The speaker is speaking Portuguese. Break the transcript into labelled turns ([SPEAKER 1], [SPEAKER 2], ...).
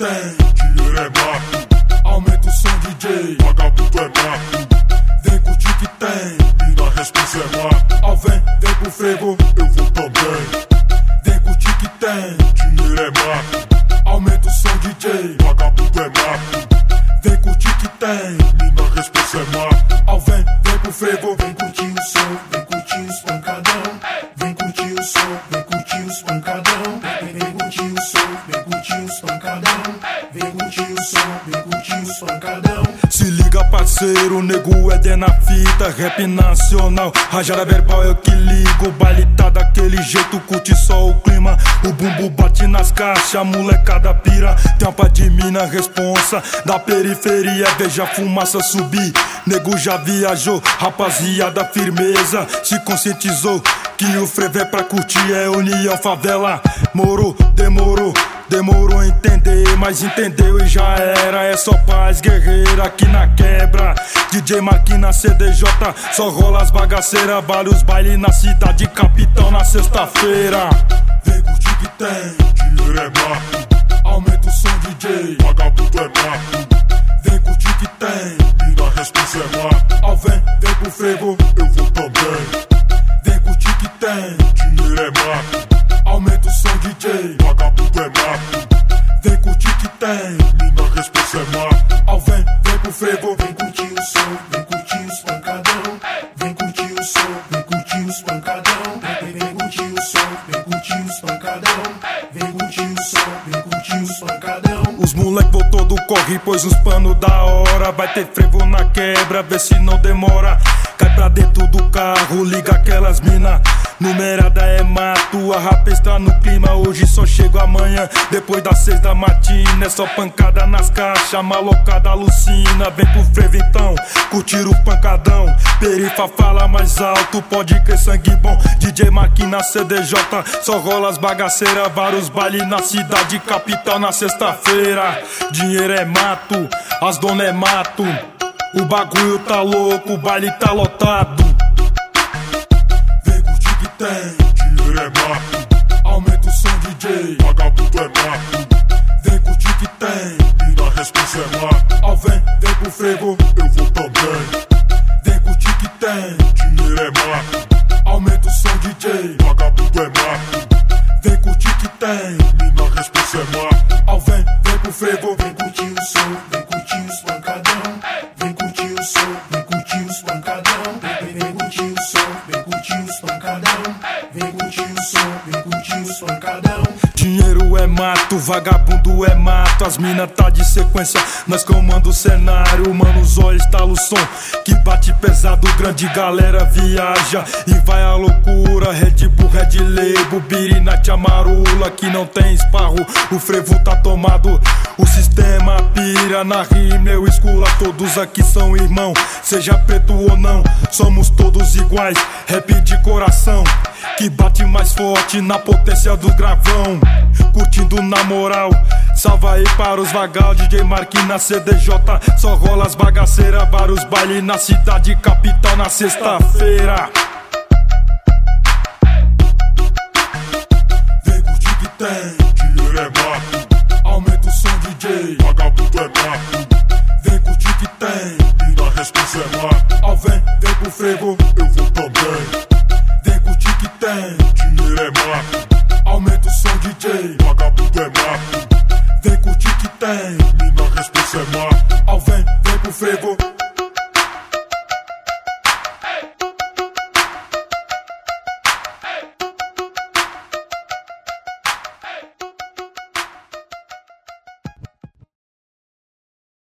[SPEAKER 1] tem, dinheiro é mato. Aumenta o som, DJ, vagabundo é mato. Vem curtir que tem, mina responsa é mato. Ao vem pro frevo, eu vou também. Vem curtir que tem, dinheiro é mato. Aumenta o som, DJ, vagabundo é mato. Vem curtir que tem, mina responsa é mato. Ao vem pro frevo,
[SPEAKER 2] vem curtir o som, vem curtir os pancadão. Vem curtir o som, vem curtir os pancadão. Vem curtir o som, vem curtir os pancadão. Vem curtir o som, vem curtir os pancadão.
[SPEAKER 3] Se liga, parceiro, nego é na fita, rap nacional, rajada verbal eu que ligo. O baile tá daquele jeito, curte só o clima. O bumbo bate nas caixas, molecada pira. Tampa de mina, responsa da periferia, veja a fumaça subir. Nego já viajou, rapaziada firmeza, se conscientizou que o frevo é pra curtir, é união favela. Morou, demorou a entender, mas entendeu e já era. É só paz guerreira aqui na quebra. DJ Marquina CDJ, só rola as bagaceiras. Vários bailes na cidade capital na sexta-feira.
[SPEAKER 1] Vem curtir que tem, dinheiro é mato. Aumenta o som, DJ, vagabundo é mato. Vem curtir que tem, mina responsa é mato. Ao vem pro frevo, eu vou também. Vem curtir que tem, dinheiro é mato. Aumenta o som, DJ, vagabundo é mato. Vem curtir que tem, mina responsa é mato. Ao vem pro frevo,
[SPEAKER 2] vem curtir o som, vem curtir os pancadão. Vem curtir o som, vem curtir os pancadão. Vem curtir o som, vem curtir os pancadão. Vem curtir o som, vem curtir os pancadão.
[SPEAKER 3] Os moleque voltou do corre, pôs os panos da hora. Vai ter frevo na quebra, vê se não demora. Cai pra dentro do carro, liga aquelas mina. Numerada é mato, a rapa está no clima. Hoje só chego amanhã, depois das 6 da matina. É só pancada nas caixas, malocada alucina. Vem pro frevo então, curtir o pancadão. Perifa fala mais alto, pode crer sangue bom. DJ Marquina CDJ, só rola as bagaceiras. Vários bailes na cidade capital na sexta-feira. Dinheiro é mato, as dona é mato. O bagulho tá louco, o baile tá lotado.
[SPEAKER 1] Vem curtir que tem, dinheiro é mato. Aumenta o som, DJ, vagabundo é mato. Vem curtir que tem, mina responsa é mato. Ao vem pro frevo, eu vou também. Vem curtir que tem, dinheiro é mato. Aumenta o som, DJ, vagabundo é mato. Vem curtir que tem, mina responsa é mato. Ao vem pro frevo,
[SPEAKER 2] vem curtir o som, vem curtir os pancadão. Vem curtir o som, vem curtir os pancadão. Vem curtir o som, vem curtir os pancadão. Vem curtir o som, vem curtir os pancadão.
[SPEAKER 3] Dinheiro é mato, vagabundo é mato. As mina tá de sequência, nós comanda o cenário. Mano, os olhos tala o som que bate pesado. Grande galera viaja e vai à loucura. Red Bull, Red Label, Birinate, Amarula. Que não tem esparro, o frevo tá tomado. O sistema pira na rima, eu escula. Todos aqui são irmão, seja preto ou não, somos todos iguais. Rap de coração, que bate mais forte na potência do gravão. Curtindo na moral, salva aí para os vagal. DJ Marquina CDJ, só rola as bagaceiras. Vários bailes na cidade capital na sexta-feira.
[SPEAKER 1] Vem curtir que tem, dinheiro é mato. Aumenta o som, DJ, vagabundo é mato. Vem curtir que tem, mina responsa é mato. Ao vem pro frevo, eu vou também. Vem curtir que tem, dinheiro é mato. Aumenta o som, DJ, vagabundo é mato. Vem curtir que tem, mina responsa é mato. Ao vem pro frevo,